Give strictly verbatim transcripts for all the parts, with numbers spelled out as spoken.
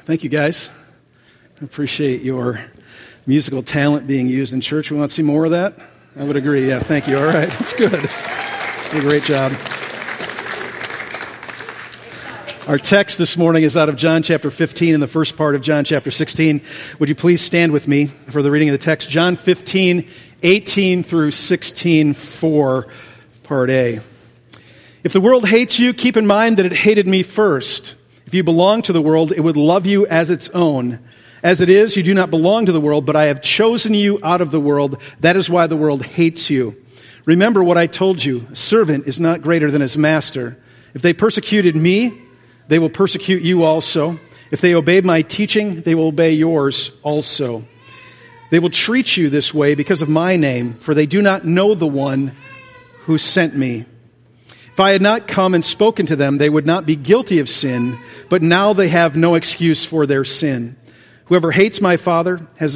Thank you, guys. I appreciate your musical talent being used in church. We want to see more of that? I would agree. Yeah, thank you. All right, that's good. A great job. Our text this morning is out of John chapter fifteen and the first part of John chapter sixteen. Would you please stand with me for the reading of the text? John fifteen, eighteen through sixteen, four, part A. If the world hates you, keep in mind that it hated me first. If you belong to the world, it would love you as its own. As it is, you do not belong to the world, but I have chosen you out of the world. That is why the world hates you. Remember what I told you. A servant is not greater than his master. If they persecuted me, they will persecute you also. If they obeyed my teaching, they will obey yours also. They will treat you this way because of my name, for they do not know the one who sent me. If I had not come and spoken to them, they would not be guilty of sin, but now they have no excuse for their sin. Whoever hates my Father has,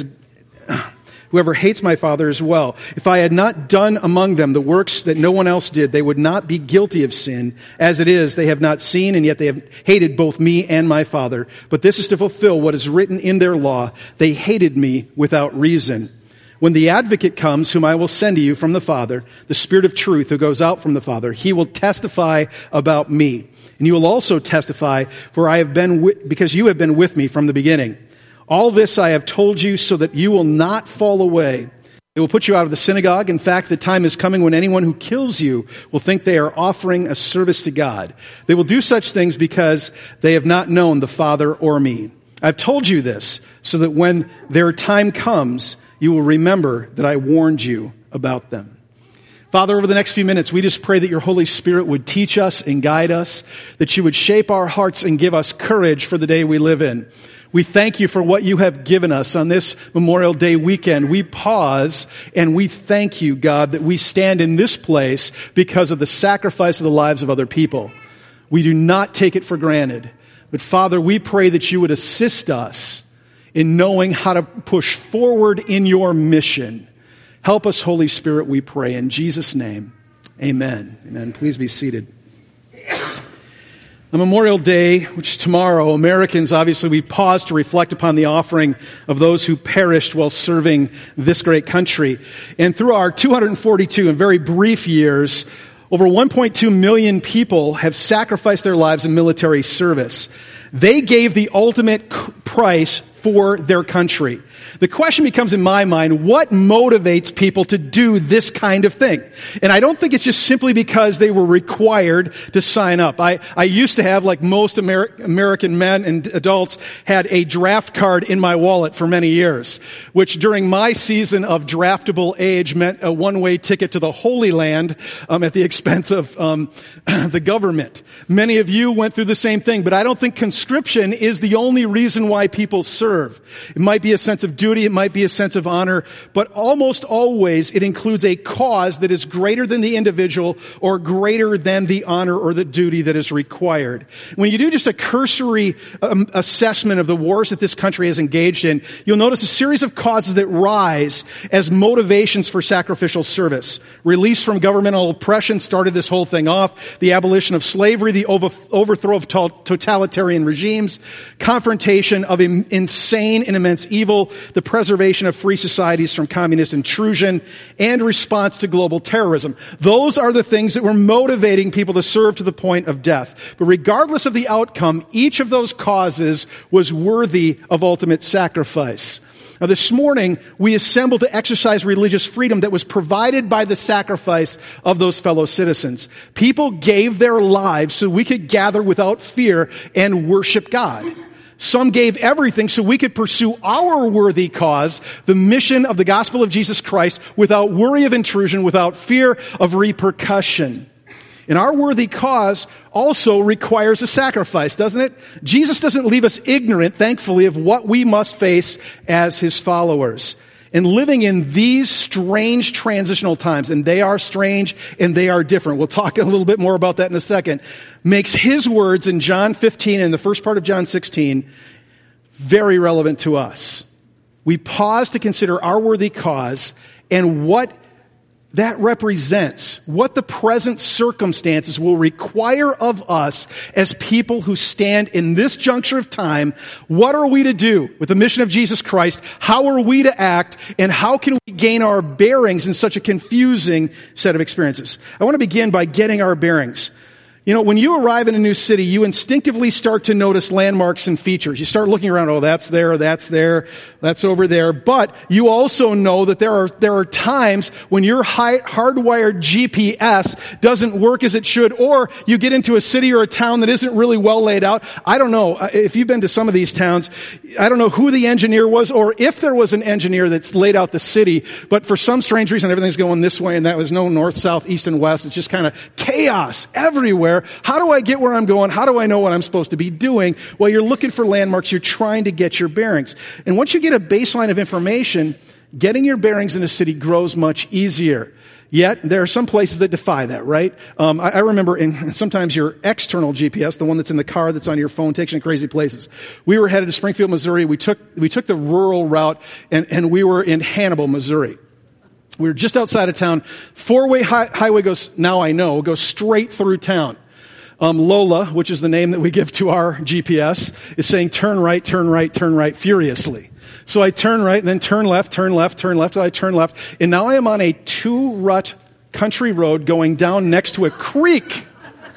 whoever hates my Father as well. If I had not done among them the works that no one else did, they would not be guilty of sin. As it is, they have not seen, and yet they have hated both me and my Father. But this is to fulfill what is written in their law. They hated me without reason. When the advocate comes, whom I will send to you from the Father, the Spirit of truth who goes out from the Father, he will testify about me. And you will also testify, for I have been with, because you have been with me from the beginning. All this I have told you so that you will not fall away. They will put you out of the synagogue. In fact, the time is coming when anyone who kills you will think they are offering a service to God. They will do such things because they have not known the Father or me. I've told you this so that when their time comes, you will remember that I warned you about them. Father, over the next few minutes, we just pray that your Holy Spirit would teach us and guide us, that you would shape our hearts and give us courage for the day we live in. We thank you for what you have given us on this Memorial Day weekend. We pause and we thank you, God, that we stand in this place because of the sacrifice of the lives of other people. We do not take it for granted. But Father, we pray that you would assist us in knowing how to push forward in your mission. Help us, Holy Spirit, we pray. In Jesus' name, amen. Amen. Please be seated. On Memorial Day, which is tomorrow, Americans, obviously, we pause to reflect upon the offering of those who perished while serving this great country. And through our two hundred forty-two and very brief years, over one point two million people have sacrificed their lives in military service. They gave the ultimate price for their country. The question becomes in my mind, what motivates people to do this kind of thing? And I don't think it's just simply because they were required to sign up. I, I used to have, like most Amer- American men and adults, had a draft card in my wallet for many years, which during my season of draftable age meant a one-way ticket to the Holy Land um, at the expense of um, the government. Many of you went through the same thing, but I don't think conscription is the only reason why people serve. It might be a sense of duty, it might be a sense of honor, but almost always it includes a cause that is greater than the individual or greater than the honor or the duty that is required. When you do just a cursory um, assessment of the wars that this country has engaged in, you'll notice a series of causes that rise as motivations for sacrificial service. Release from governmental oppression started this whole thing off. The abolition of slavery, the over- overthrow of to- totalitarian regimes, confrontation of in- insane and immense evil, the preservation of free societies from communist intrusion, and response to global terrorism. Those are the things that were motivating people to serve to the point of death. But regardless of the outcome, each of those causes was worthy of ultimate sacrifice. Now, this morning, we assembled to exercise religious freedom that was provided by the sacrifice of those fellow citizens. People gave their lives so we could gather without fear and worship God. Some gave everything so we could pursue our worthy cause, the mission of the gospel of Jesus Christ, without worry of intrusion, without fear of repercussion. And our worthy cause also requires a sacrifice, doesn't it? Jesus doesn't leave us ignorant, thankfully, of what we must face as his followers. And living in these strange transitional times, and they are strange and they are different. We'll talk a little bit more about that in a second. Makes his words in John fifteen and the first part of John sixteen very relevant to us. We pause to consider our worthy cause and what that represents what the present circumstances will require of us as people who stand in this juncture of time. What are we to do with the mission of Jesus Christ? How are we to act? And how can we gain our bearings in such a confusing set of experiences? I want to begin by getting our bearings. You know, when you arrive in a new city, you instinctively start to notice landmarks and features. You start looking around, oh, that's there, that's there, that's over there. But you also know that there are there are times when your high, hardwired G P S doesn't work as it should, or you get into a city or a town that isn't really well laid out. I don't know. If you've been to some of these towns, I don't know who the engineer was, or if there was an engineer that's laid out the city, but for some strange reason, everything's going this way, and that was no north, south, east, and west. It's just kind of chaos everywhere. How do I get where I'm going? How do I know what I'm supposed to be doing? Well, you're looking for landmarks. You're trying to get your bearings. And once you get a baseline of information, getting your bearings in a city grows much easier. Yet, there are some places that defy that, right? Um, I, I remember in, sometimes your external G P S, the one that's in the car that's on your phone, takes you in crazy places. We were headed to Springfield, Missouri. We took, we took the rural route, and, and we were in Hannibal, Missouri. We were just outside of town. Four-way hi- highway goes, now I know, goes straight through town. Um, Lola, which is the name that we give to our G P S, is saying turn right, turn right, turn right furiously. So I turn right, and then turn left, turn left, turn left, I turn left. And now I am on a two-rut country road going down next to a creek.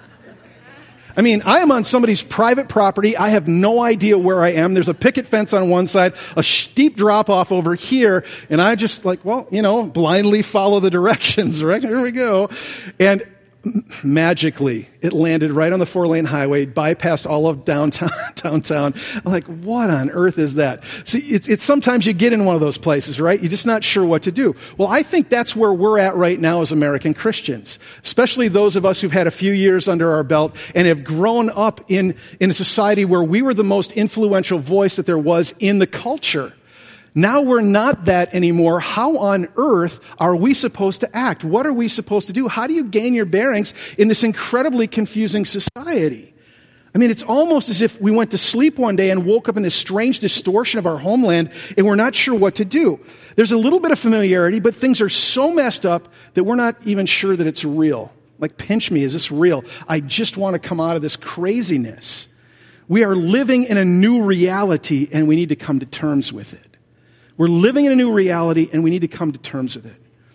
I mean, I am on somebody's private property. I have no idea where I am. There's a picket fence on one side, a steep drop-off over here, and I just like, well, you know, blindly follow the directions, right? Here we go. And magically, it landed right on the four-lane highway, bypassed all of downtown. downtown. I'm like, what on earth is that? See, it's, it's sometimes you get in one of those places, right? You're just not sure what to do. Well, I think that's where we're at right now as American Christians, especially those of us who've had a few years under our belt and have grown up in, in a society where we were the most influential voice that there was in the culture. Now we're not that anymore. How on earth are we supposed to act? What are we supposed to do? How do you gain your bearings in this incredibly confusing society? I mean, it's almost as if we went to sleep one day and woke up in this strange distortion of our homeland, and we're not sure what to do. There's a little bit of familiarity, but things are so messed up that we're not even sure that it's real. Like, pinch me, is this real? I just want to come out of this craziness. We are living in a new reality, and we need to come to terms with it. We're living in a new reality, and we need to come to terms with it.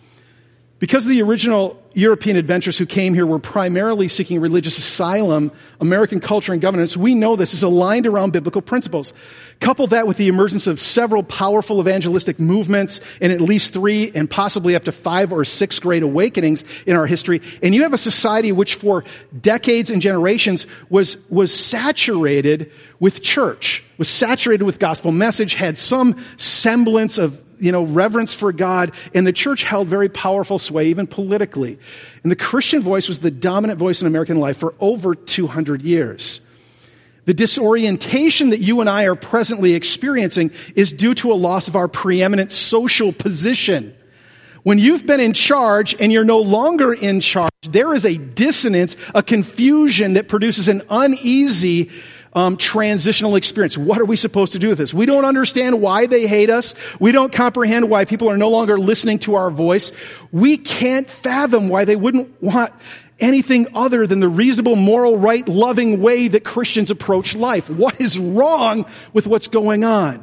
Because the original European adventurers who came here were primarily seeking religious asylum, American culture and governance, we know this is aligned around biblical principles. Couple that with the emergence of several powerful evangelistic movements and at least three and possibly up to five or six great awakenings in our history, and you have a society which for decades and generations was, was saturated with church, was saturated with gospel message, had some semblance of you know, reverence for God, and the church held very powerful sway, even politically. And the Christian voice was the dominant voice in American life for over two hundred years. The disorientation that you and I are presently experiencing is due to a loss of our preeminent social position. When you've been in charge and you're no longer in charge, there is a dissonance, a confusion that produces an uneasy Um, transitional experience. What are we supposed to do with this? We don't understand why they hate us. We don't comprehend why people are no longer listening to our voice. We can't fathom why they wouldn't want anything other than the reasonable, moral, right, loving way that Christians approach life. What is wrong with what's going on?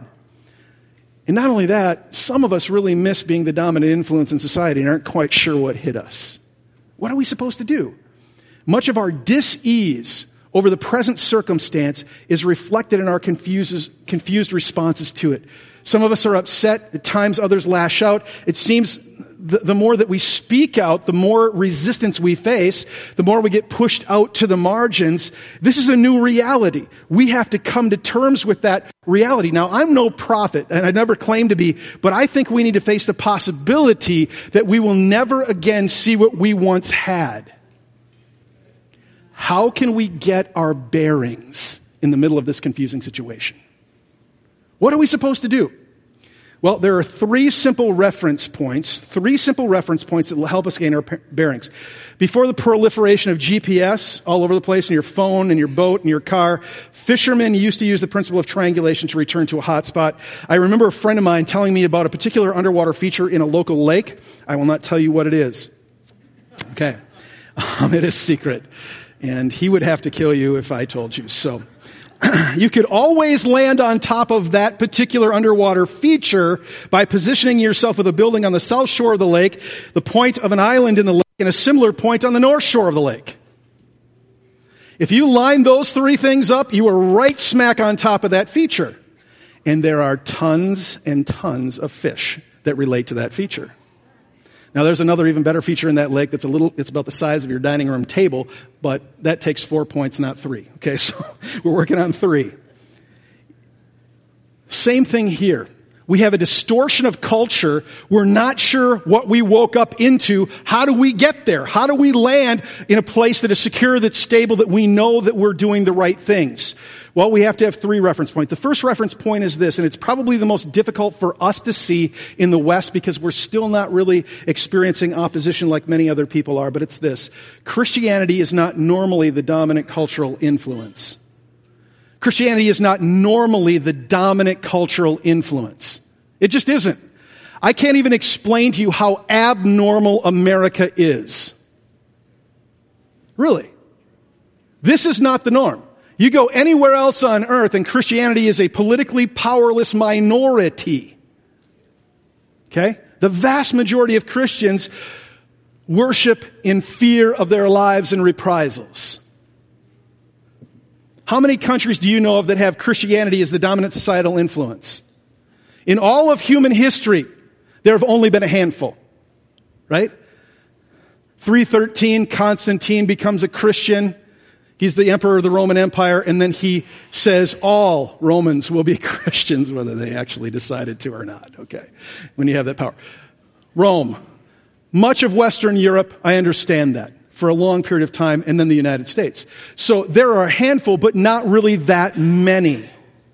And not only that, some of us really miss being the dominant influence in society and aren't quite sure what hit us. What are we supposed to do? Much of our dis-ease over the present circumstance is reflected in our confused, confused responses to it. Some of us are upset. At times others lash out. It seems the, the more that we speak out, the more resistance we face, the more we get pushed out to the margins. This is a new reality. We have to come to terms with that reality. Now, I'm no prophet, and I never claim to be, but I think we need to face the possibility that we will never again see what we once had. How can we get our bearings in the middle of this confusing situation? What are we supposed to do? Well, there are three simple reference points, three simple reference points that will help us gain our bearings. Before the proliferation of G P S all over the place in your phone, in your boat, in your car, fishermen used to use the principle of triangulation to return to a hot spot. I remember a friend of mine telling me about a particular underwater feature in a local lake. I will not tell you what it is. Okay. Um, it is secret. And he would have to kill you if I told you. So you could always land on top of that particular underwater feature by positioning yourself with a building on the south shore of the lake, the point of an island in the lake, and a similar point on the north shore of the lake. If you line those three things up, you are right smack on top of that feature. And there are tons and tons of fish that relate to that feature. Now, there's another even better feature in that lake that's a little, it's about the size of your dining room table, but that takes four points, not three. Okay, so we're working on three. Same thing here. We have a distortion of culture. We're not sure what we woke up into. How do we get there? How do we land in a place that is secure, that's stable, that we know that we're doing the right things? Well, we have to have three reference points. The first reference point is this, and it's probably the most difficult for us to see in the West because we're still not really experiencing opposition like many other people are, but it's this. Christianity is not normally the dominant cultural influence. Christianity is not normally the dominant cultural influence. It just isn't. I can't even explain to you how abnormal America is. Really. This is not the norm. You go anywhere else on earth and Christianity is a politically powerless minority. Okay? The vast majority of Christians worship in fear of their lives and reprisals. How many countries do you know of that have Christianity as the dominant societal influence? In all of human history, there have only been a handful. Right? three thirteen, Constantine becomes a Christian. He's the emperor of the Roman Empire, and then he says all Romans will be Christians, whether they actually decided to or not, okay, when you have that power. Rome, much of Western Europe, I understand that, for a long period of time, and then the United States. So there are a handful, but not really that many.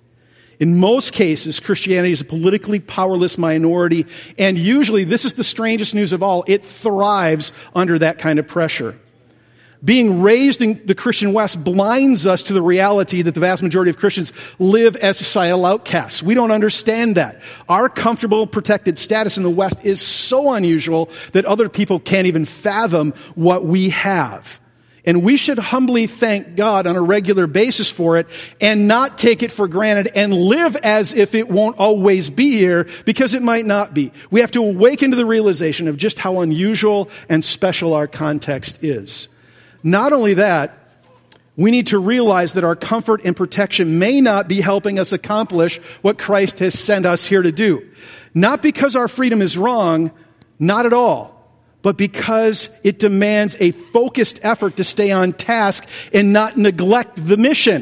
In most cases, Christianity is a politically powerless minority, and usually, this is the strangest news of all, it thrives under that kind of pressure. Being raised in the Christian West blinds us to the reality that the vast majority of Christians live as societal outcasts. We don't understand that. Our comfortable, protected status in the West is so unusual that other people can't even fathom what we have. And we should humbly thank God on a regular basis for it and not take it for granted and live as if it won't always be here, because it might not be. We have to awaken to the realization of just how unusual and special our context is. Not only that, we need to realize that our comfort and protection may not be helping us accomplish what Christ has sent us here to do. Not because our freedom is wrong, not at all, but because it demands a focused effort to stay on task and not neglect the mission.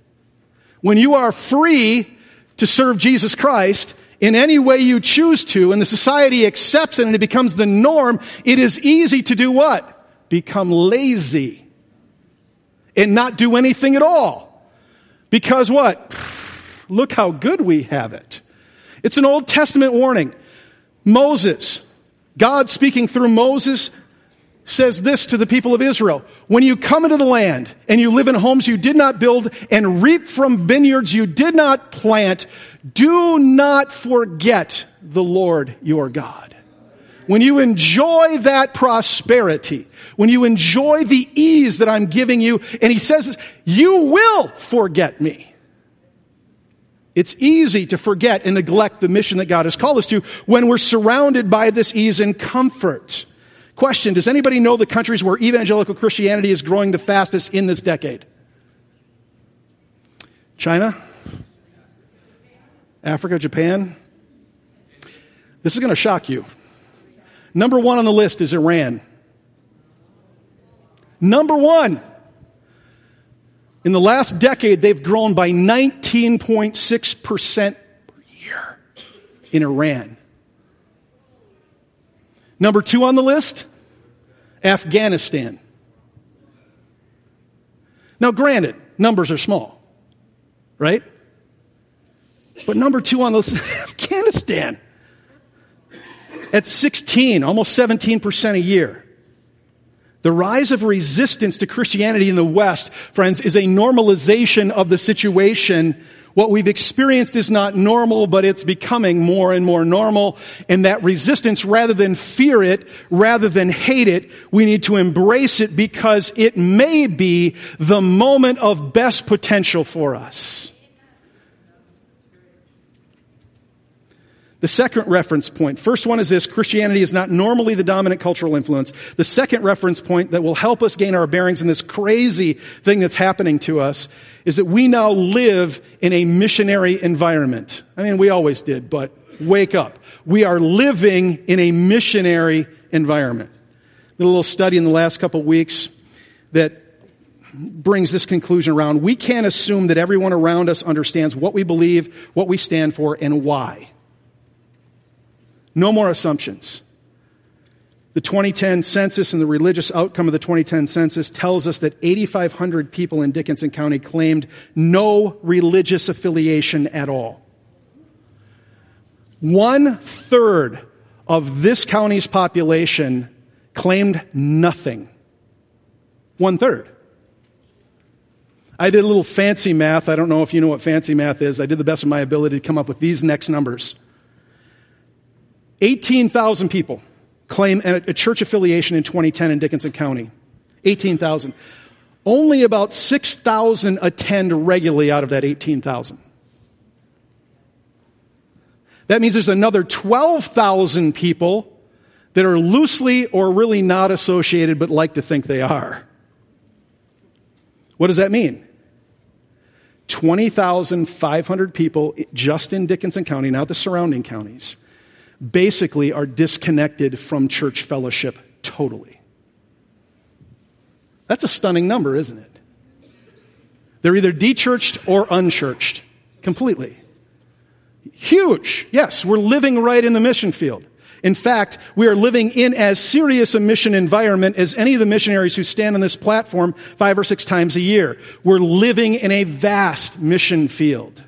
When you are free to serve Jesus Christ in any way you choose to, and the society accepts it and it becomes the norm, it is easy to do what? Become lazy and not do anything at all. Because what? Look how good we have it. It's an Old Testament warning. Moses, God speaking through Moses, says this to the people of Israel. When you come into the land and you live in homes you did not build and reap from vineyards you did not plant, do not forget the Lord your God. When you enjoy that prosperity, when you enjoy the ease that I'm giving you, and he says, you will forget me. It's easy to forget and neglect the mission that God has called us to when we're surrounded by this ease and comfort. Question, does anybody know the countries where evangelical Christianity is growing the fastest in this decade? China? Africa? Japan? This is going to shock you. Number one on the list is Iran. Number one. In the last decade, they've grown by nineteen point six percent per year in Iran. Number two on the list, Afghanistan. Now, granted, numbers are small, right? But number two on the list, Afghanistan. At sixteen, almost seventeen percent a year. The rise of resistance to Christianity in the West, friends, is a normalization of the situation What we've experienced is not normal, but it's becoming more and more normal. And that resistance, rather than fear it, rather than hate it, we need to embrace it because it may be the moment of best potential for us. The second reference point. First one is this: Christianity is not normally the dominant cultural influence. The second reference point that will help us gain our bearings in this crazy thing that's happening to us is that we now live in a missionary environment. I mean, we always did, but wake up. We are living in a missionary environment. Did a little study in the last couple of weeks that brings this conclusion around. We can't assume that everyone around us understands what we believe, what we stand for, and why. No more assumptions. The twenty ten census and the religious outcome of the twenty ten census tells us that eighty-five hundred people in Dickinson County claimed no religious affiliation at all. One third of this county's population claimed nothing. One third. I did a little fancy math. I don't know if you know what fancy math is. I did the best of my ability to come up with these next numbers. eighteen thousand people claim a church affiliation in twenty ten in Dickinson County. eighteen thousand. Only about six thousand attend regularly out of that eighteen thousand. That means there's another twelve thousand people that are loosely or really not associated but like to think they are. What does that mean? twenty thousand five hundred people just in Dickinson County, not the surrounding counties, basically are disconnected from church fellowship totally. That's a stunning number, isn't it? They're either de-churched or unchurched completely. Huge. Yes, we're living right in the mission field. In fact, we are living in as serious a mission environment as any of the missionaries who stand on this platform five or six times a year. We're living in a vast mission field.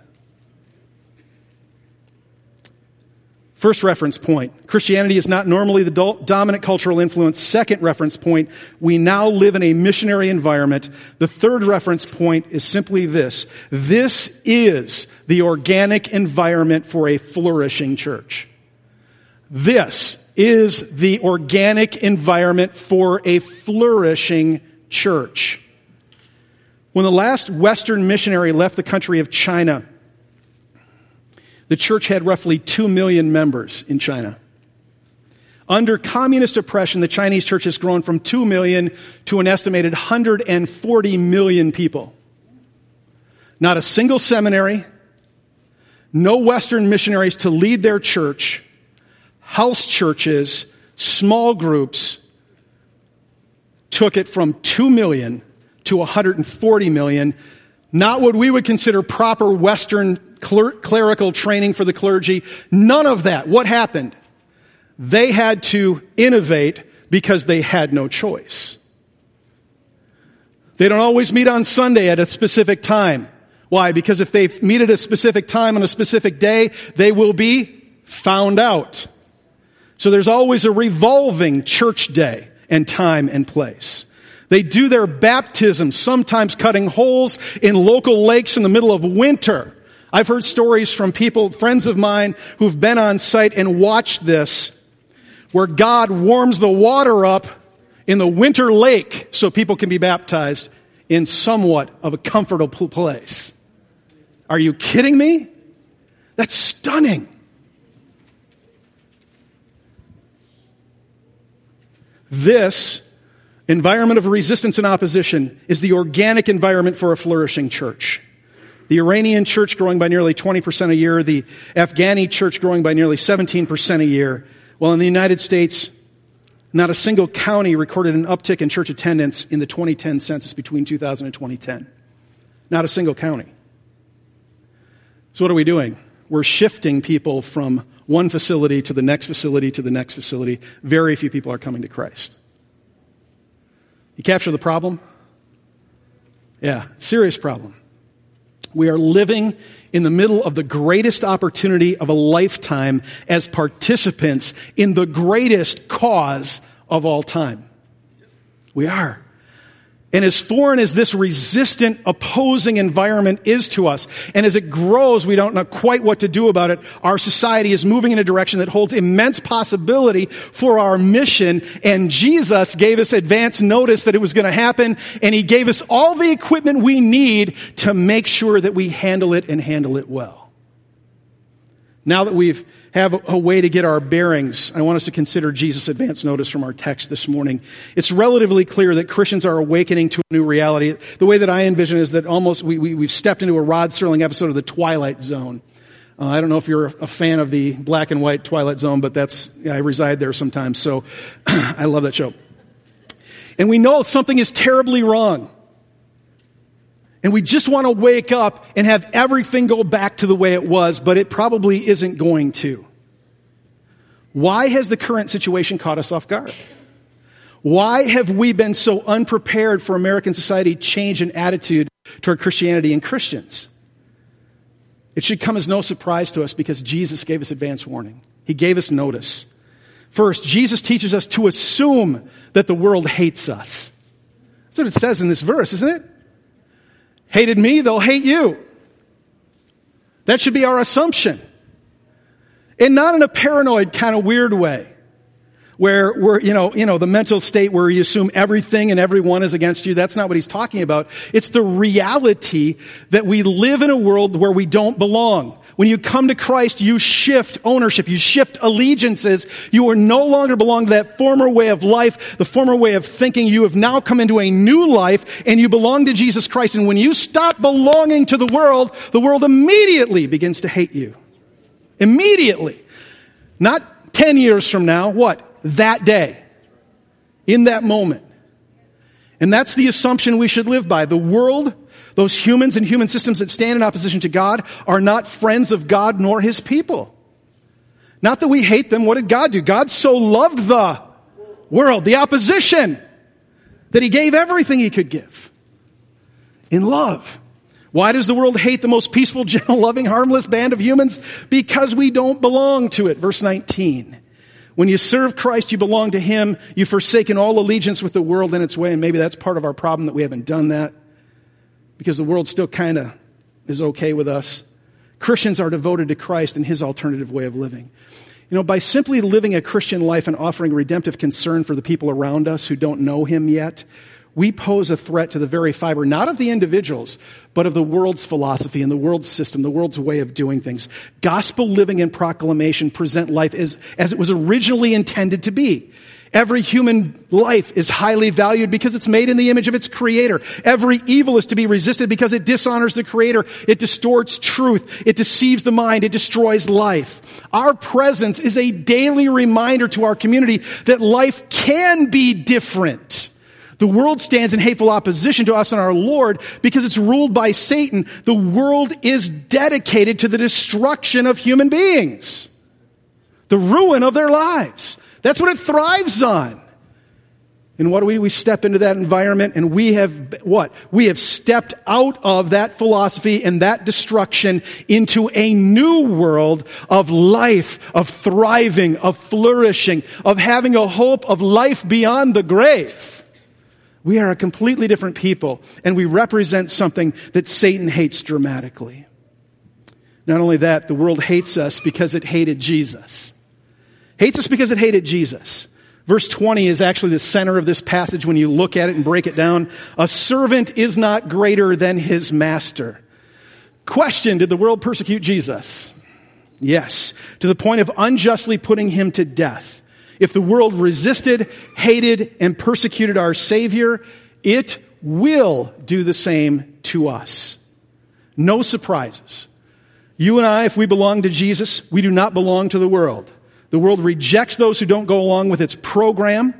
First reference point, Christianity is not normally the do- dominant cultural influence. Second reference point, we now live in a missionary environment. The third reference point is simply this: this is the organic environment for a flourishing church. This is the organic environment for a flourishing church. When the last Western missionary left the country of China, the church had roughly two million members in China. Under communist oppression, the Chinese church has grown from two million to an estimated one hundred forty million people. Not a single seminary, no Western missionaries to lead their church, house churches, small groups, took it from two million to one hundred forty million. Not what we would consider proper Western clerical training for the clergy. None of that. What happened? They had to innovate because they had no choice. They don't always meet on Sunday at a specific time. Why? Because if they meet at a specific time on a specific day, they will be found out. So there's always a revolving church day and time and place. They do their baptism, sometimes cutting holes in local lakes in the middle of winter. I've heard stories from people, friends of mine, who've been on site and watched this, where God warms the water up in the winter lake so people can be baptized in somewhat of a comfortable place. Are you kidding me? That's stunning. This environment of resistance and opposition is the organic environment for a flourishing church. The Iranian church growing by nearly twenty percent a year, the Afghani church growing by nearly seventeen percent a year, while in the United States, not a single county recorded an uptick in church attendance in the twenty ten census between two thousand and twenty ten. Not a single county. So what are we doing? We're shifting people from one facility to the next facility to the next facility. Very few people are coming to Christ. You capture the problem? Yeah, serious problem. We are living in the middle of the greatest opportunity of a lifetime as participants in the greatest cause of all time. We are. And as foreign as this resistant, opposing environment is to us, and as it grows, we don't know quite what to do about it, our society is moving in a direction that holds immense possibility for our mission, and Jesus gave us advance notice that it was going to happen, and he gave us all the equipment we need to make sure that we handle it and handle it well. Now that we've have a way to get our bearings, I want us to consider Jesus' advance notice from our text this morning. It's relatively clear that Christians are awakening to a new reality. The way that I envision is that almost we, we, we've stepped into a Rod Serling episode of The Twilight Zone. Uh, I don't know if you're a fan of the black and white Twilight Zone, but that's I reside there sometimes, so I love that show. And we know something is terribly wrong. And we just want to wake up and have everything go back to the way it was, but it probably isn't going to. Why has the current situation caught us off guard? Why have we been so unprepared for American society change in attitude toward Christianity and Christians? It should come as no surprise to us because Jesus gave us advance warning. He gave us notice. First, Jesus teaches us to assume that the world hates us. That's what it says in this verse, isn't it? Hated me, they'll hate you. That should be our assumption. And not in a paranoid kind of weird way. Where we're, you know, you know, the mental state where you assume everything and everyone is against you. That's not what he's talking about. It's the reality that we live in a world where we don't belong. When you come to Christ, you shift ownership, you shift allegiances. You are no longer belong to that former way of life, the former way of thinking. You have now come into a new life, and you belong to Jesus Christ. And when you stop belonging to the world, the world immediately begins to hate you. Immediately. Not ten years from now, what? That day. In that moment. And that's the assumption we should live by. The world, those humans and human systems that stand in opposition to God, are not friends of God nor his people. Not that we hate them. What did God do? God so loved the world, the opposition, that he gave everything he could give. In love. Why does the world hate the most peaceful, gentle, loving, harmless band of humans? Because we don't belong to it. Verse nineteen. When you serve Christ, you belong to him. You've forsaken all allegiance with the world in its way. And maybe that's part of our problem, that we haven't done that. Because the world still kind of is okay with us. Christians are devoted to Christ and his alternative way of living. You know, by simply living a Christian life and offering redemptive concern for the people around us who don't know him yet, we pose a threat to the very fiber, not of the individuals, but of the world's philosophy and the world's system, the world's way of doing things. Gospel living and proclamation present life as, as it was originally intended to be. Every human life is highly valued because it's made in the image of its creator. Every evil is to be resisted because it dishonors the creator. It distorts truth. It deceives the mind. It destroys life. Our presence is a daily reminder to our community that life can be different. The world stands in hateful opposition to us and our Lord because it's ruled by Satan. The world is dedicated to the destruction of human beings. The ruin of their lives. That's what it thrives on. And what do we, we step into that environment, and we have, what? We have stepped out of that philosophy and that destruction into a new world of life, of thriving, of flourishing, of having a hope of life beyond the grave. We are a completely different people, and we represent something that Satan hates dramatically. Not only that, the world hates us because it hated Jesus. Hates us because it hated Jesus. Verse twenty is actually the center of this passage when you look at it and break it down. A servant is not greater than his master. Question, did the world persecute Jesus? Yes, to the point of unjustly putting him to death. If the world resisted, hated, and persecuted our Savior, it will do the same to us. No surprises. You and I, if we belong to Jesus, we do not belong to the world. The world rejects those who don't go along with its program.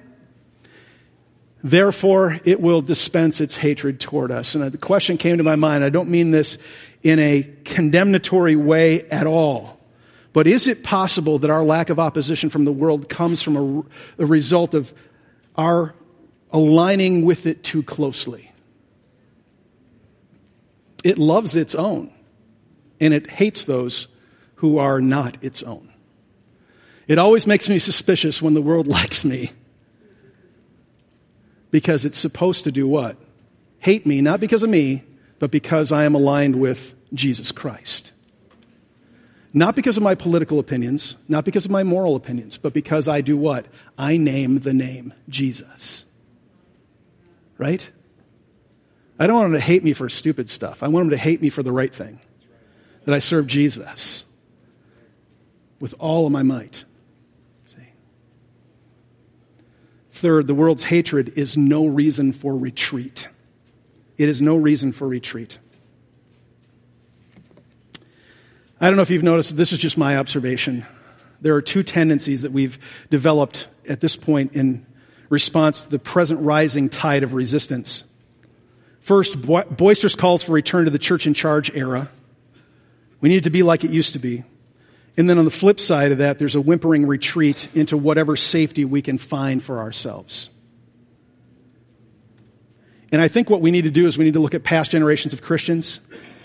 Therefore, it will dispense its hatred toward us. And the question came to my mind. I don't mean this in a condemnatory way at all. But is it possible that our lack of opposition from the world comes from a, a result of our aligning with it too closely? It loves its own, and it hates those who are not its own. It always makes me suspicious when the world likes me, because it's supposed to do what? hate me, not because of me, but because I am aligned with Jesus Christ. Not because of my political opinions, not because of my moral opinions, but because I do what? I name the name Jesus. Right? I don't want them to hate me for stupid stuff. I want them to hate me for the right thing. That I serve Jesus with all of my might. See? Third, the world's hatred is no reason for retreat. It is no reason for retreat. I don't know if you've noticed, this is just my observation. There are two tendencies that we've developed at this point in response to the present rising tide of resistance. First, bo- boisterous calls for return to the church in charge era. We need it to be like it used to be. And then on the flip side of that, there's a whimpering retreat into whatever safety we can find for ourselves. And I think what we need to do is we need to look at past generations of Christians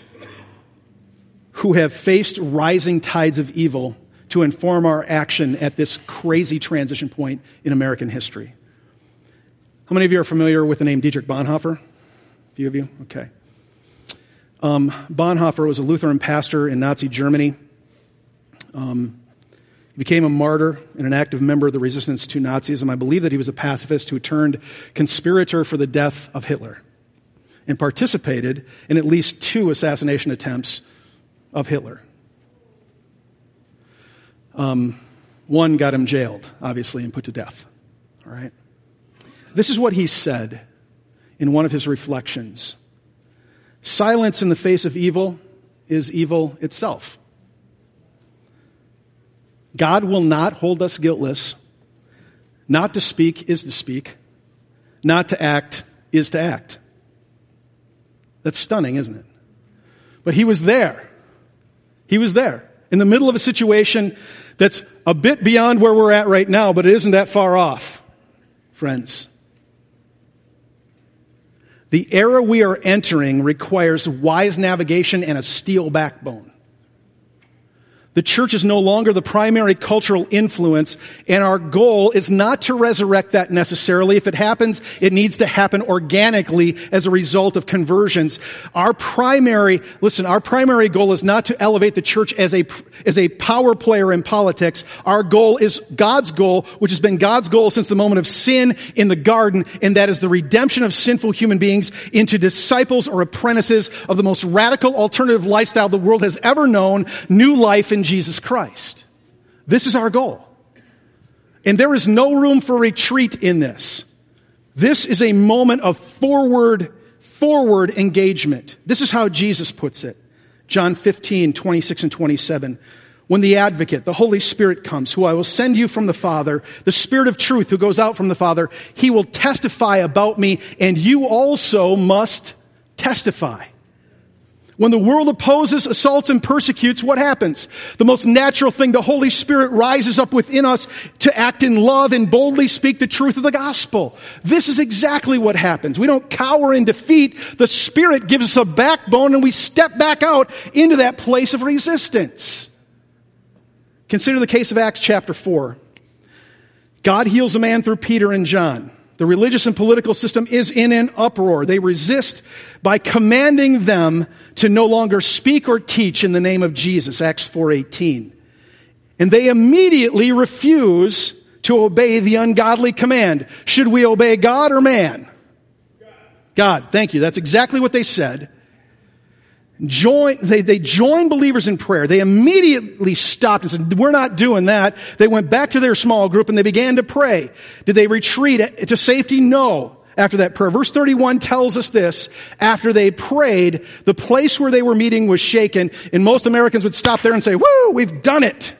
who have faced rising tides of evil to inform our action at this crazy transition point in American history. How many of you are familiar with the name Dietrich Bonhoeffer? A few of you? Okay. Um, Bonhoeffer was a Lutheran pastor in Nazi Germany. Um, he became a martyr and an active member of the resistance to Nazism. I believe that he was a pacifist who turned conspirator for the death of Hitler and participated in at least two assassination attempts of Hitler. Um, one got him jailed, obviously, and put to death. All right. This is what he said in one of his reflections. Silence in the face of evil is evil itself. God will not hold us guiltless. Not to speak is to speak. Not to act is to act. That's stunning, isn't it? But he was there. He was there in the middle of a situation that's a bit beyond where we're at right now, but it isn't that far off, friends. The era we are entering requires wise navigation and a steel backbone. The church is no longer the primary cultural influence, and our goal is not to resurrect that necessarily. If it happens, it needs to happen organically as a result of conversions. Our primary, listen, our primary goal is not to elevate the church as a, as a power player in politics. Our goal is God's goal, which has been God's goal since the moment of sin in the garden, and that is the redemption of sinful human beings into disciples or apprentices of the most radical alternative lifestyle the world has ever known, new life in Jesus Christ. This is our goal. And there is no room for retreat in this. This is a moment of forward, forward engagement. This is how Jesus puts it. John fifteen, twenty-six and twenty-seven. When the advocate, the Holy Spirit comes, who I will send you from the Father, the Spirit of truth who goes out from the Father, he will testify about me, and you also must testify. When the world opposes, assaults, and persecutes, what happens? The most natural thing, the Holy Spirit rises up within us to act in love and boldly speak the truth of the gospel. This is exactly what happens. We don't cower in defeat. The Spirit gives us a backbone and we step back out into that place of resistance. Consider the case of Acts chapter four. God heals a man through Peter and John. The religious and political system is in an uproar. They resist by commanding them to no longer speak or teach in the name of Jesus, Acts four eighteen. And they immediately refuse to obey the ungodly command. Should we obey God or man? God. God, thank you. That's exactly what they said. Join, they, they joined believers in prayer. They immediately stopped and said, we're not doing that. They went back to their small group and they began to pray. Did they retreat to safety? No. After that prayer. Verse thirty-one tells us this. After they prayed, the place where they were meeting was shaken, and most Americans would stop there and say, woo, we've done it.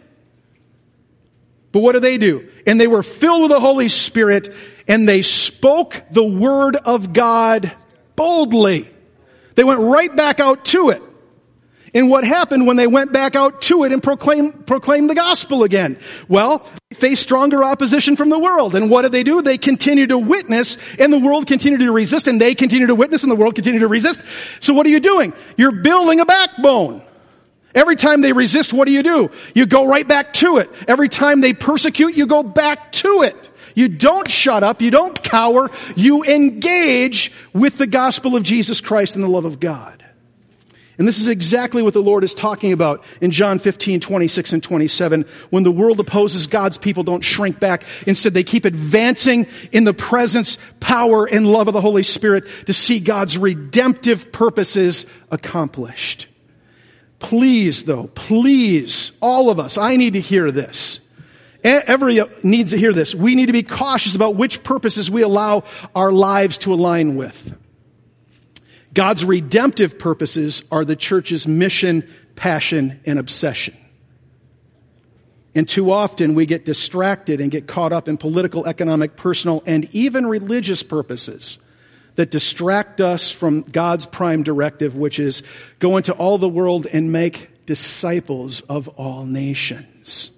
But what did they do? And they were filled with the Holy Spirit, and they spoke the word of God boldly. They went right back out to it. And what happened when they went back out to it and proclaimed, proclaimed the gospel again? Well, they faced stronger opposition from the world. And what did they do? They continued to witness, and the world continued to resist, and they continued to witness, and the world continued to resist. So what are you doing? You're building a backbone. Every time they resist, what do you do? You go right back to it. Every time they persecute, you go back to it. You don't shut up. You don't cower. You engage with the gospel of Jesus Christ and the love of God. And this is exactly what the Lord is talking about in John fifteen, twenty-six and twenty-seven. When the world opposes God's people, don't shrink back. Instead, they keep advancing in the presence, power, and love of the Holy Spirit to see God's redemptive purposes accomplished. Please, though, please, all of us, I need to hear this. Everyone needs to hear this. We need to be cautious about which purposes we allow our lives to align with. God's redemptive purposes are the church's mission, passion, and obsession. And too often we get distracted and get caught up in political, economic, personal, and even religious purposes that distract us from God's prime directive, which is go into all the world and make disciples of all nations.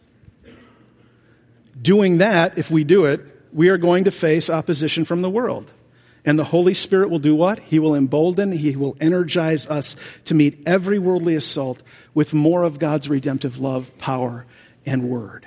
Doing that, if we do it, we are going to face opposition from the world. And the Holy Spirit will do what? He will embolden, He will energize us to meet every worldly assault with more of God's redemptive love, power, and word.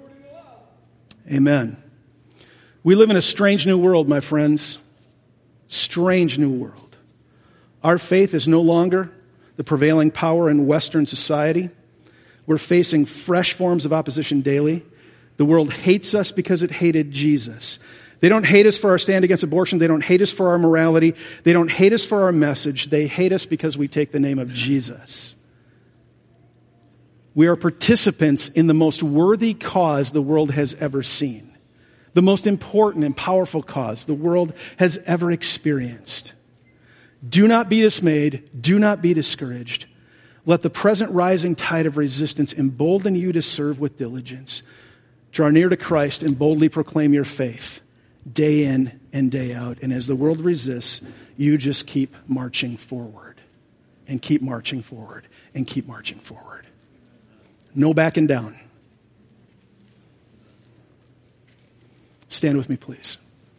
Amen. We live in a strange new world, my friends. Strange new world. Our faith is no longer the prevailing power in Western society. We're facing fresh forms of opposition daily. The world hates us because it hated Jesus. They don't hate us for our stand against abortion. They don't hate us for our morality. They don't hate us for our message. They hate us because we take the name of Jesus. We are participants in the most worthy cause the world has ever seen. The most important and powerful cause the world has ever experienced. Do not be dismayed. Do not be discouraged. Let the present rising tide of resistance embolden you to serve with diligence. Draw near to Christ and boldly proclaim your faith. Day in and day out. And as the world resists, you just keep marching forward. And keep marching forward. And keep marching forward. No backing down. Stand with me, please.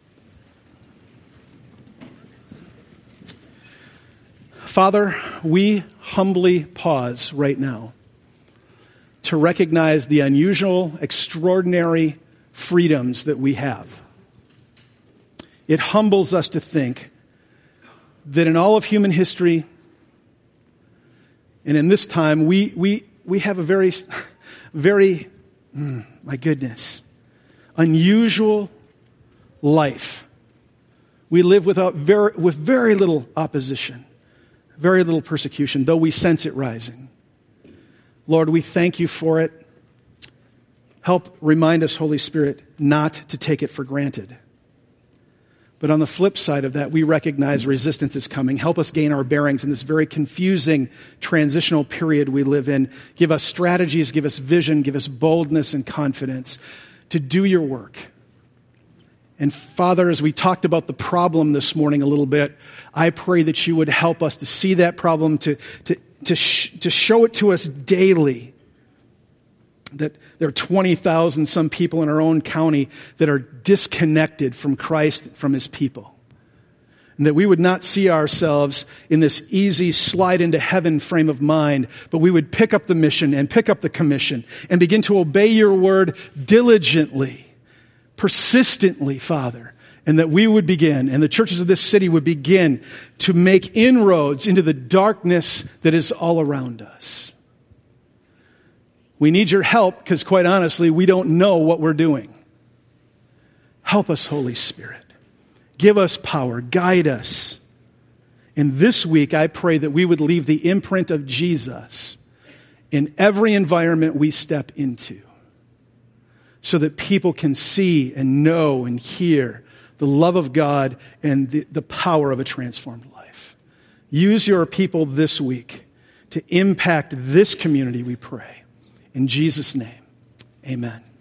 Father, we humbly pause right now to recognize the unusual, extraordinary freedoms that we have. It humbles us to think that in all of human history and in this time, we we we have a very, very, mm, my goodness, unusual life. We live without very, with very little opposition, very little persecution, though we sense it rising. Lord, we thank you for it. Help remind us, Holy Spirit, not to take it for granted. But on the flip side of that, we recognize resistance is coming. Help us gain our bearings in this very confusing transitional period we live in. Give us strategies, give us vision, give us boldness and confidence to do your work. And Father, as we talked about the problem this morning a little bit, I pray that you would help us to see that problem, to, to, to, sh- to show it to us daily. That there are twenty thousand some people in our own county that are disconnected from Christ, from his people. And that we would not see ourselves in this easy slide into heaven frame of mind, but we would pick up the mission and pick up the commission and begin to obey your word diligently, persistently, Father. And that we would begin, and the churches of this city would begin to make inroads into the darkness that is all around us. We need your help because, quite honestly, we don't know what we're doing. Help us, Holy Spirit. Give us power. Guide us. And this week, I pray that we would leave the imprint of Jesus in every environment we step into so that people can see and know and hear the love of God and the, the power of a transformed life. Use your people this week to impact this community, we pray. In Jesus' name, amen.